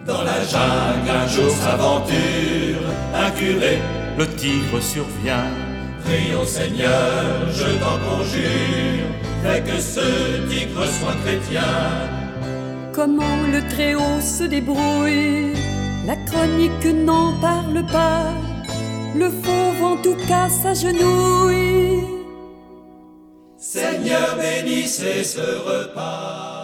Dans la jungle un jour s'aventure un curé, le tigre survient. Prions Seigneur, je t'en conjure, fais que ce tigre soit chrétien. Comment le Très-Haut se débrouille, la chronique n'en parle pas. Le fauve en tout cas s'agenouille. Seigneur, bénissez ce repas.